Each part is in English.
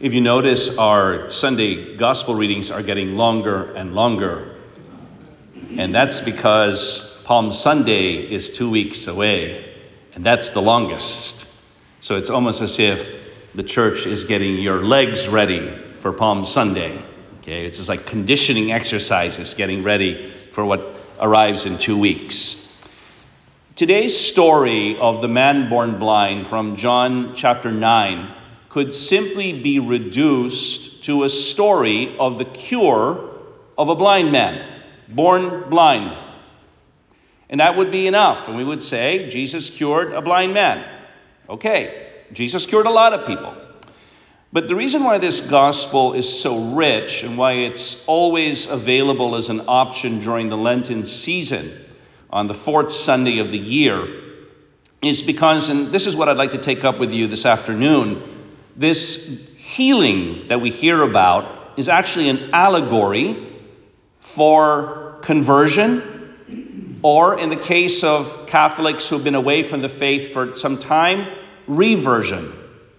If you notice, our Sunday gospel readings are getting longer and longer. And that's because Palm Sunday is 2 weeks away. And that's the longest. So it's almost as if the church is getting your legs ready for Palm Sunday. Okay, it's just like conditioning exercises, getting ready for what arrives in 2 weeks. Today's story of the man born blind from John chapter 9 could simply be reduced to a story of the cure of a blind man, born blind. And that would be enough. And we would say, Jesus cured a blind man. Okay, Jesus cured a lot of people. But the reason why this gospel is so rich and why it's always available as an option during the Lenten season on the fourth Sunday of the year is because, and this is what I'd like to take up with you this afternoon, this healing that we hear about is actually an allegory for conversion, or in the case of Catholics who've been away from the faith for some time, reversion.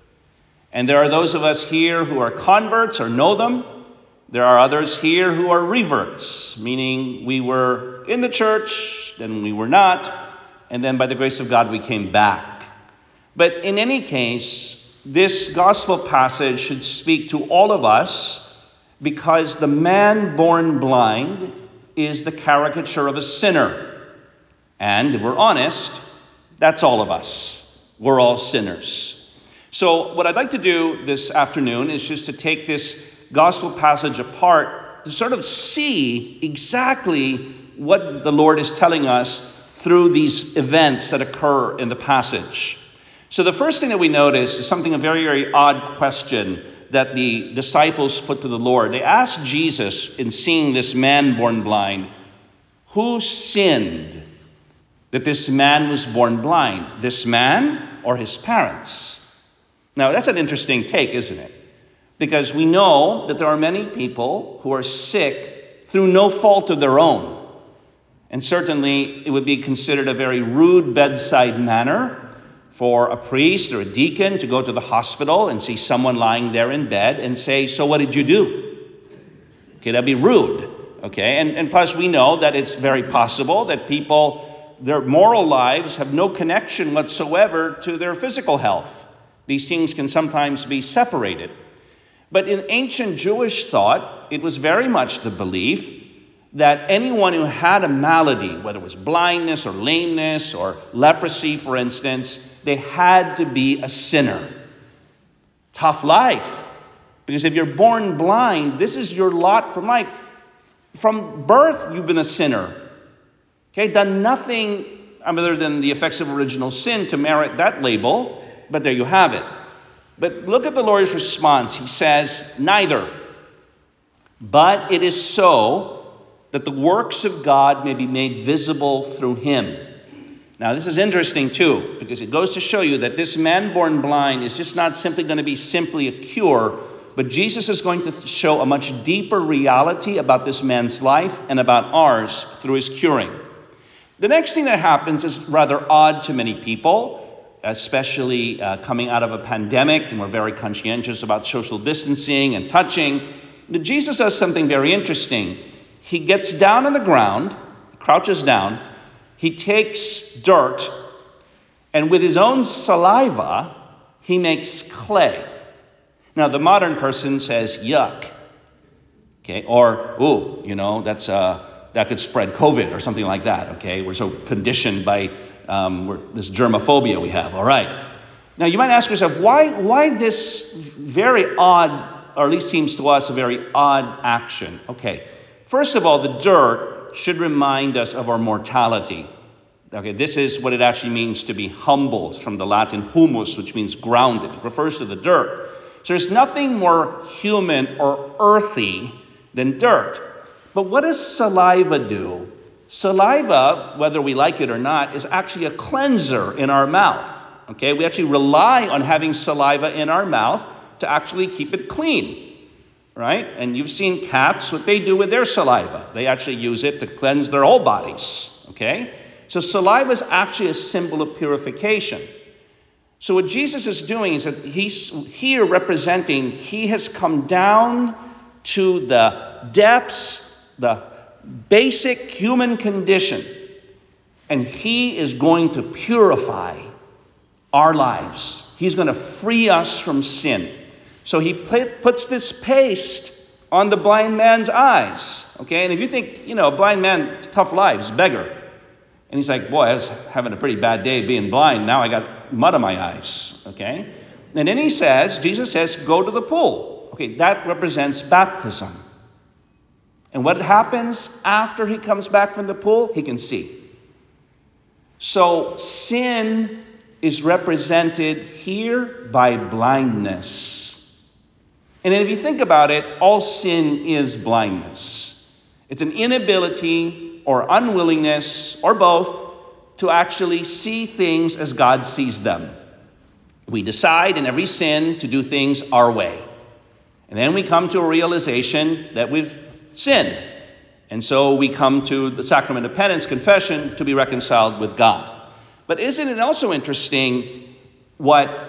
And there are those of us here who are converts or know them. There are others here who are reverts, meaning we were in the church, then we were not, and then by the grace of God we came back. But in any case, this gospel passage should speak to all of us because the man born blind is the caricature of a sinner. And if we're honest, that's all of us. We're all sinners. So what I'd like to do this afternoon is just to take this gospel passage apart to sort of see exactly what the Lord is telling us through these events that occur in the passage. So the first thing that we notice is a very, very odd question that the disciples put to the Lord. They asked Jesus, in seeing this man born blind, who sinned that this man was born blind? This man or his parents? Now, that's an interesting take, isn't it? Because we know that there are many people who are sick through no fault of their own. And certainly, it would be considered a very rude bedside manner for a priest or a deacon to go to the hospital and see someone lying there in bed and say, so what did you do? Okay, that'd be rude. Okay, and plus we know that it's very possible that people, their moral lives have no connection whatsoever to their physical health. These things can sometimes be separated. But in ancient Jewish thought, it was very much the belief that anyone who had a malady, whether it was blindness or lameness or leprosy, for instance, they had to be a sinner. Tough life. Because if you're born blind, this is your lot from life. From birth, you've been a sinner. Okay, done nothing other than the effects of original sin to merit that label. But there you have it. But look at the Lord's response. He says, neither. But it is so that the works of God may be made visible through him. Now, this is interesting too, because it goes to show you that this man born blind is just not simply going to be simply a cure, but Jesus is going to show a much deeper reality about this man's life and about ours through his curing. The next thing that happens is rather odd to many people, especially coming out of a pandemic, and we're very conscientious about social distancing and touching. But Jesus does something very interesting. He gets down on the ground, crouches down, he takes dirt, and with his own saliva, he makes clay. Now, the modern person says, yuck. Okay, or, that could spread COVID or something like that. Okay, we're so conditioned by this germophobia we have. All right. Now, you might ask yourself, why this very odd, or at least seems to us a very odd action? Okay. First of all, the dirt should remind us of our mortality. Okay, this is what it actually means to be humble. It's from the Latin humus, which means grounded. It refers to the dirt. So there's nothing more human or earthy than dirt. But what does saliva do? Saliva, whether we like it or not, is actually a cleanser in our mouth. Okay, we actually rely on having saliva in our mouth to actually keep it clean. Right? And you've seen cats, what they do with their saliva. They actually use it to cleanse their whole bodies. Okay? So saliva is actually a symbol of purification. So what Jesus is doing is that he's here representing, he has come down to the depths, the basic human condition, and he is going to purify our lives. He's going to free us from sin. So he puts this paste on the blind man's eyes. Okay, and if you think, a blind man, tough life, he's a beggar. And he's like, boy, I was having a pretty bad day being blind. Now I got mud on my eyes. Okay, and then Jesus says, go to the pool. Okay, that represents baptism. And what happens after he comes back from the pool? He can see. So sin is represented here by blindness. And if you think about it, all sin is blindness. It's an inability or unwillingness, or both, to actually see things as God sees them. We decide in every sin to do things our way. And then we come to a realization that we've sinned. And so we come to the sacrament of penance, confession, to be reconciled with God. But isn't it also interesting what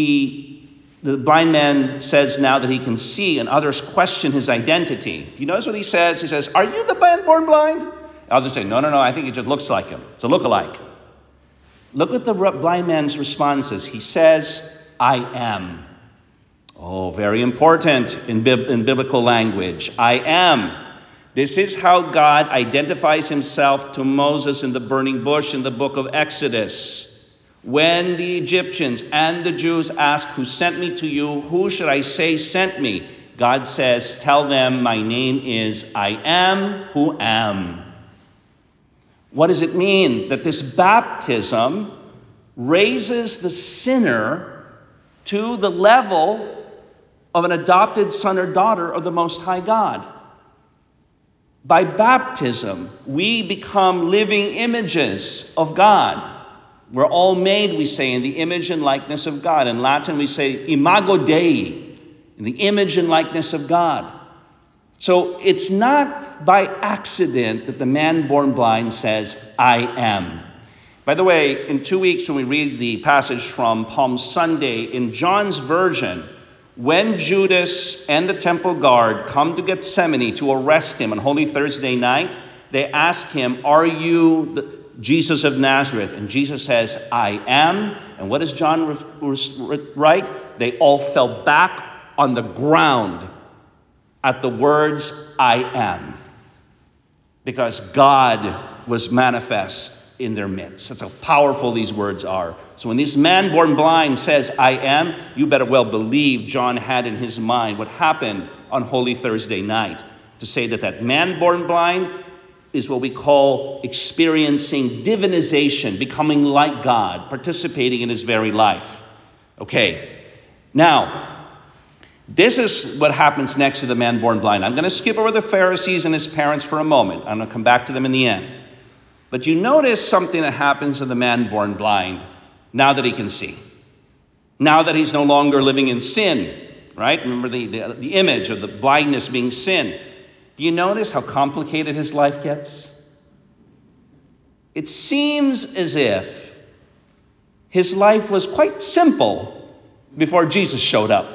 the blind man says now that he can see, and others question his identity? Do you notice what he says? He says, are you the man born blind? Others say, no, I think it just looks like him. It's a look-alike. Look at the blind man's responses. He says, I am. Oh, very important in biblical language. I am. This is how God identifies himself to Moses in the burning bush in the book of Exodus. When the Egyptians and the Jews ask, who sent me to you? Who should I say sent me? God says, tell them my name is I am who am. What does it mean? That this baptism raises the sinner to the level of an adopted son or daughter of the Most High God. By baptism, we become living images of God. We're all made, we say, in the image and likeness of God. In Latin, we say imago Dei, in the image and likeness of God. So it's not by accident that the man born blind says, I am. By the way, in 2 weeks when we read the passage from Palm Sunday, in John's version, when Judas and the temple guard come to Gethsemane to arrest him on Holy Thursday night, they ask him, are you Jesus of Nazareth? And Jesus says, I am. And what does John write? They all fell back on the ground at the words, I am. Because God was manifest in their midst. That's how powerful these words are. So when this man born blind says, I am, you better well believe John had in his mind what happened on Holy Thursday night. To say that man born blind is what we call experiencing divinization, becoming like God, participating in his very life. Okay, now, this is what happens next to the man born blind. I'm going to skip over the Pharisees and his parents for a moment. I'm going to come back to them in the end. But you notice something that happens to the man born blind now that he can see. Now that he's no longer living in sin, right? Remember the image of the blindness being sin. Do you notice how complicated his life gets? It seems as if his life was quite simple before Jesus showed up.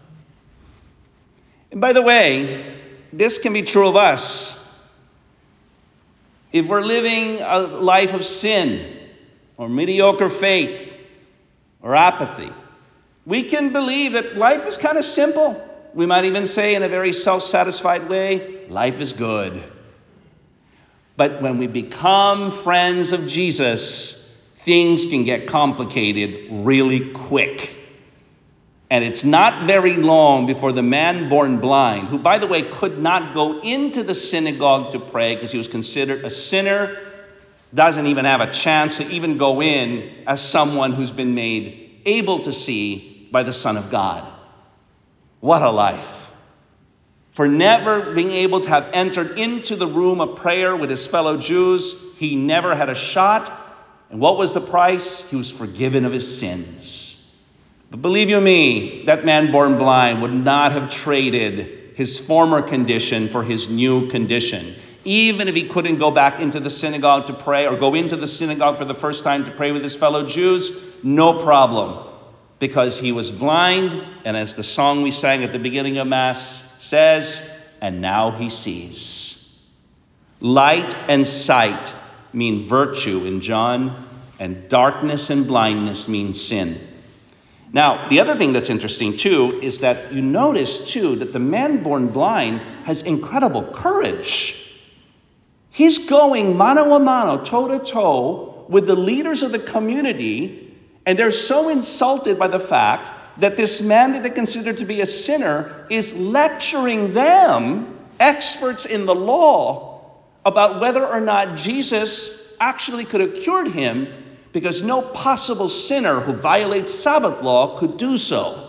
And by the way, this can be true of us. If we're living a life of sin or mediocre faith or apathy, we can believe that life is kind of simple. We might even say in a very self-satisfied way, life is good. But when we become friends of Jesus, things can get complicated really quick. And it's not very long before the man born blind, who, by the way, could not go into the synagogue to pray because he was considered a sinner, doesn't even have a chance to even go in as someone who's been made able to see by the Son of God. What a life. For never being able to have entered into the room of prayer with his fellow Jews, he never had a shot. And what was the price? He was forgiven of his sins. But believe you me, that man born blind would not have traded his former condition for his new condition. Even if he couldn't go back into the synagogue to pray or go into the synagogue for the first time to pray with his fellow Jews, no problem. because he was blind, and as the song we sang at the beginning of Mass says, and now he sees. Light and sight mean virtue in John, and darkness and blindness mean sin. Now, the other thing that's interesting, too, is that you notice, too, that the man born blind has incredible courage. He's going mano a mano, toe-to-toe, with the leaders of the community, and they're so insulted by the fact that this man that they consider to be a sinner is lecturing them, experts in the law, about whether or not Jesus actually could have cured him, because no possible sinner who violates Sabbath law could do so.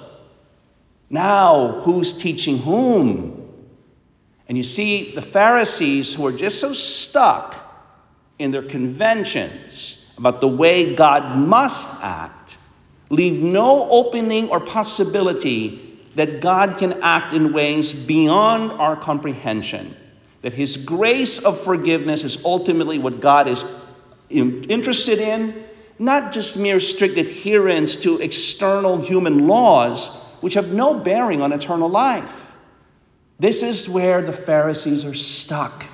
Now, who's teaching whom? And you see, the Pharisees, who are just so stuck in their conventions about the way God must act, leave no opening or possibility that God can act in ways beyond our comprehension, that his grace of forgiveness is ultimately what God is interested in, not just mere strict adherence to external human laws, which have no bearing on eternal life. This is where the Pharisees are stuck.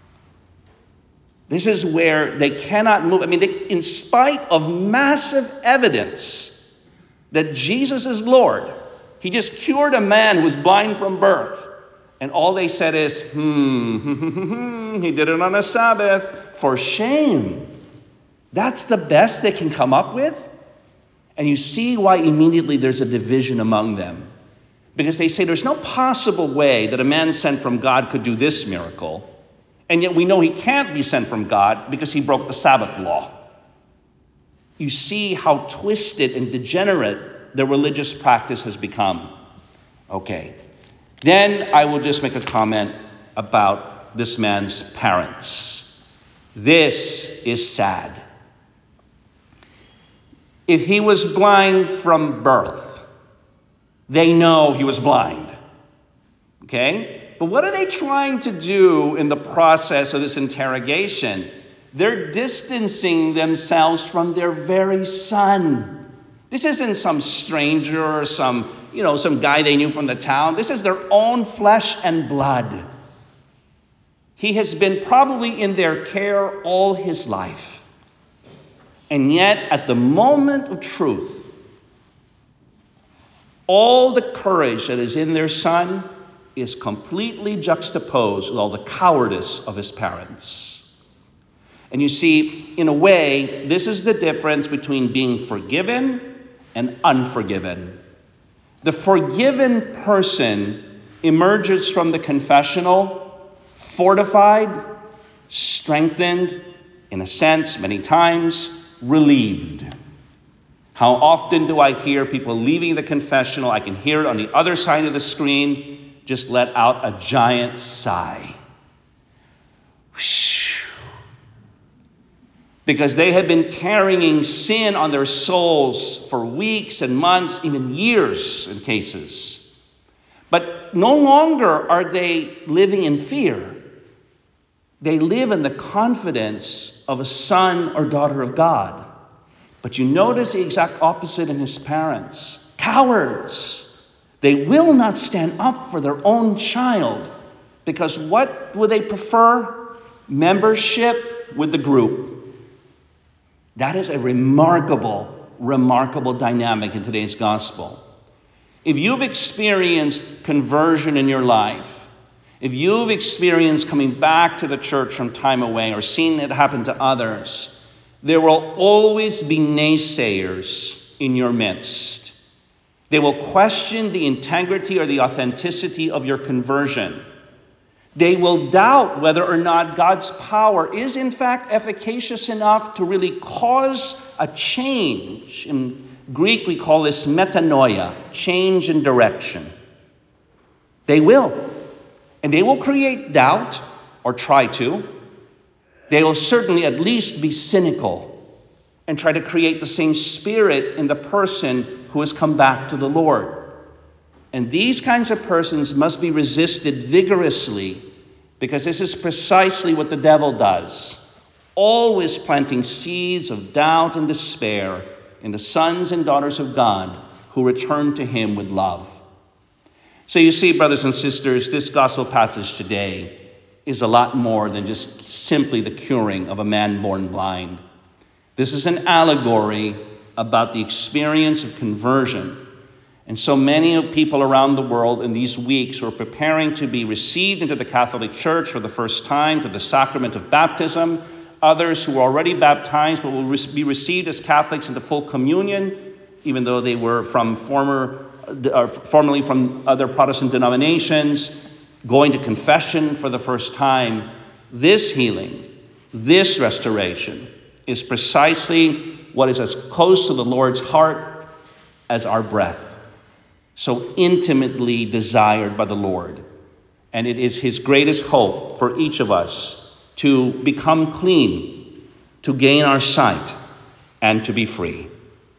This is where they cannot move. In spite of massive evidence that Jesus is Lord, he just cured a man who was blind from birth. And all they said is, he did it on a Sabbath. For shame. That's the best they can come up with? And you see why immediately there's a division among them. Because they say there's no possible way that a man sent from God could do this miracle. And yet we know he can't be sent from God because he broke the Sabbath law. You see how twisted and degenerate the religious practice has become. Okay. Then I will just make a comment about this man's parents. This is sad. If he was blind from birth, they know he was blind. Okay? But what are they trying to do in the process of this interrogation? They're distancing themselves from their very son. This isn't some stranger or some guy they knew from the town. This is their own flesh and blood. He has been probably in their care all his life. And yet, at the moment of truth, all the courage that is in their son is completely juxtaposed with all the cowardice of his parents. And you see, in a way, this is the difference between being forgiven and unforgiven. The forgiven person emerges from the confessional fortified, strengthened, in a sense, many times, relieved. How often do I hear people leaving the confessional? I can hear it on the other side of the screen, just let out a giant sigh. Because they have been carrying sin on their souls for weeks and months, even years in cases. But no longer are they living in fear. They live in the confidence of a son or daughter of God. But you notice the exact opposite in his parents. Cowards. They will not stand up for their own child. Because what would they prefer? Membership with the group. That is a remarkable, remarkable dynamic in today's gospel. If you've experienced conversion in your life, if you've experienced coming back to the church from time away or seen it happen to others, there will always be naysayers in your midst. They will question the integrity or the authenticity of your conversion. They will doubt whether or not God's power is in fact efficacious enough to really cause a change. In Greek, we call this metanoia, change in direction. They will. And they will create doubt, or try to. They will certainly at least be cynical and try to create the same spirit in the person who has come back to the Lord. And these kinds of persons must be resisted vigorously, because this is precisely what the devil does, always planting seeds of doubt and despair in the sons and daughters of God who returned to him with love. So you see, brothers and sisters, this gospel passage today is a lot more than just simply the curing of a man born blind. This is an allegory about the experience of conversion. And so many people around the world in these weeks who are preparing to be received into the Catholic Church for the first time, to the sacrament of baptism, others who are already baptized but will be received as Catholics into full communion, even though they were formerly from other Protestant denominations, going to confession for the first time. This healing, this restoration is precisely what is as close to the Lord's heart as our breath, so intimately desired by the Lord. And it is his greatest hope for each of us to become clean, to gain our sight, and to be free.